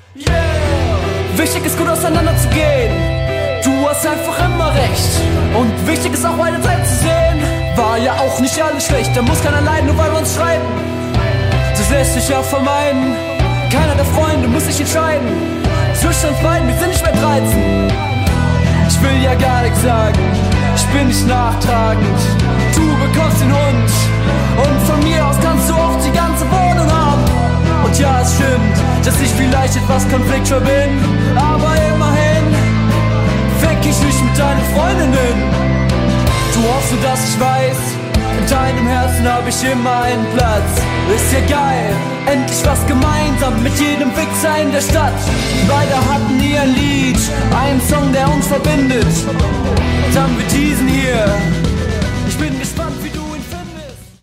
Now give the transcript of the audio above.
Wichtig ist gut auseinanderzugehen. Du hast einfach immer recht. Und wichtig ist auch beide Seiten zu sehen. War ja auch nicht alles schlecht. Da muss keiner leiden, nur weil wir uns streiten. Das lässt sich ja vermeiden. Keiner der Freunde muss sich entscheiden. Zwischen uns beiden, wir sind nicht mehr 13. Ich will ja gar nichts sagen, ich bin nicht nachtragend. Du bekommst den Hund und von mir aus kannst du auch die ganze Wohnung haben. Und ja, es stimmt, dass ich vielleicht etwas konfliktscheu bin, aber immerhin fick ich nicht mit deinen Freundinnen. Du hoffst nur, dass ich weiß, in deinem Herzen hab ich immer einen Platz. Ist ja geil, endlich was gemeinsam mit jedem Wichser in der Stadt. Beide hatten nie ein Lied, einen Song, der uns verbindet. Dann mit diesen hier. Ich bin